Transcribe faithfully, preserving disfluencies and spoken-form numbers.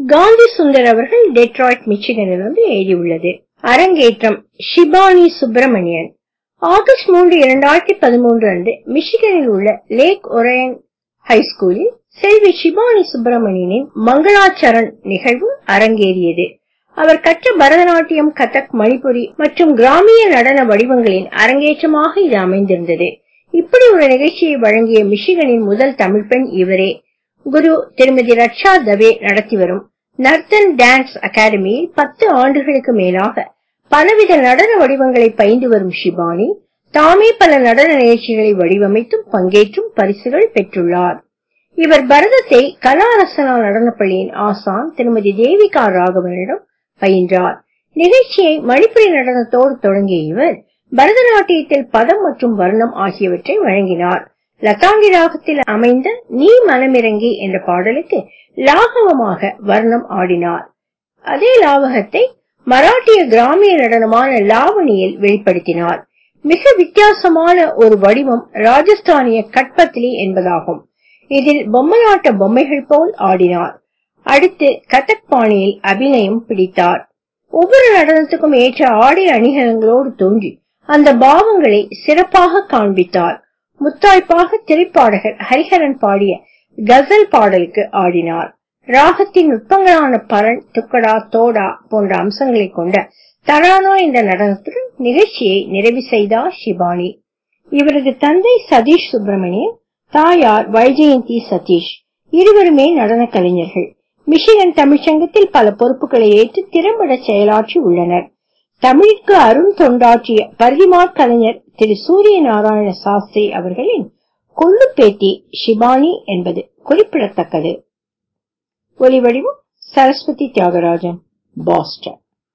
காந்தி சுந்தர் அவர்கள் டெட்ராய்ட் மிச்சிகனிலிருந்து எழுதியுள்ளது. அரங்கேற்றம் ஷிபானி சுப்பிரமணியன். ஆகஸ்ட் மூன்று இரண்டாயிரத்தி பதிமூன்று அன்று மிச்சிகனில் உள்ள லேக் ஒரையன் ஹைஸ்கூலில் செல்வி ஷிபானி சுப்பிரமணியனின் மங்களாச்சரண் நிகழ்வு அரங்கேறியது. அவர் கற்ற பரதநாட்டியம், கதக், மணிப்புரி மற்றும் கிராமிய நடன வடிவங்களின் அரங்கேற்றமாக இது அமைந்திருந்தது. இப்படி ஒரு நிகழ்ச்சியை வழங்கிய மிச்சிகனின் முதல் தமிழ் பெண் இவரே. குரு திருமதி ரட்சா தவே நடத்தி வரும் நர்த்தன் டான்ஸ் அகாடமியில் பத்து ஆண்டுகளுக்கு மேலாக பலவித நடன வடிவங்களை பயின்று வரும் ஷிபானி தாமே பல நடன நிகழ்ச்சிகளை வடிவமைத்தும் பங்கேற்றும் பரிசுகள் பெற்றுள்ளார். இவர் பரதத்தை கலாரசனா நடனப்பள்ளியின் ஆசான் திருமதி தேவிகா ராகவனிடம் பயின்றார். நிகழ்ச்சியை மணிப்புரி நடனத்தோடு தொடங்கிய இவர் பரதநாட்டியத்தில் பதம் மற்றும் வர்ணம் ஆகியவற்றை வழங்கினார். லதாங்கி ராகத்தில் அமைந்த நீ மனமிறங்கி என்ற பாடலுக்கு லாகவமாக வர்ணம் ஆடினார். அதே லாவகத்தை மராட்டிய கிராமிய நடனமான லாவணியில் வெளிப்படுத்தினார். மிக வித்தியாசமான ஒரு வடிவம் ராஜஸ்தானிய கட்பத்லி என்பதாகும். இதில் பொம்மலாட்ட பொம்மைகள் போல் ஆடினார். அடுத்து கதக் பாணியில் அபிநயம் பிடித்தார். ஒவ்வொரு நடனத்துக்கும் ஏற்ற ஆடை அணிகலங்களோடு தோன்றி அந்த பாவங்களை சிறப்பாக காண்பித்தார். முத்தாய்ப்பாக திரைப்பாடகர் ஹரிஹரன் பாடிய கசல் பாடலுக்கு ஆடினார். ராகத்தின் நுட்பங்களான பரண், துக்கடா, தோடா போன்ற அம்சங்களை கொண்ட தரானா என்ற நடனத்துடன் நிகழ்ச்சியை நிறைவு செய்தார் ஷிபானி. இவரது தந்தை சதீஷ் சுப்பிரமணியன், தாயார் வைஜெயந்தி சதீஷ். இருவருமே நடன கலைஞர்கள். மிச்சிகன் தமிழ்ச்சங்கத்தில் பல பொறுப்புகளை ஏற்று திறம்பட செயலாற்றி உள்ளனர். தமிழுக்கு அரும் தொண்டாற்றிய பரிதிமாற் கலைஞர் திரு சூரிய நாராயண சாஸ்திரி அவர்களின் கொள்ளு பேத்தி ஷிபானி என்பது குறிப்பிடத்தக்கது. ஒலிவடிவம் சரஸ்வதி தியாகராஜன், பாஸ்டன்.